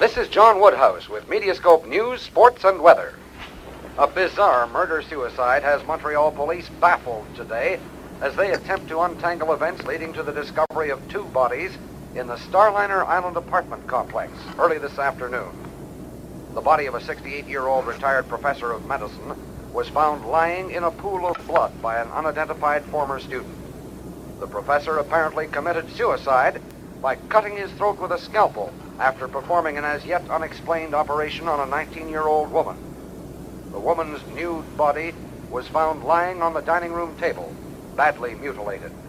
This is John Woodhouse with Mediascope News, Sports, and Weather. A bizarre murder-suicide has Montreal police baffled today as they attempt to untangle events leading to the discovery of two bodies in the Starliner Island apartment complex early this afternoon. The body of a 68-year-old retired professor of medicine was found lying in a pool of blood by an unidentified former student. The professor apparently committed suicide by cutting his throat with a scalpel after performing an as-yet unexplained operation on a 19-year-old woman. The woman's nude body was found lying on the dining room table, badly mutilated.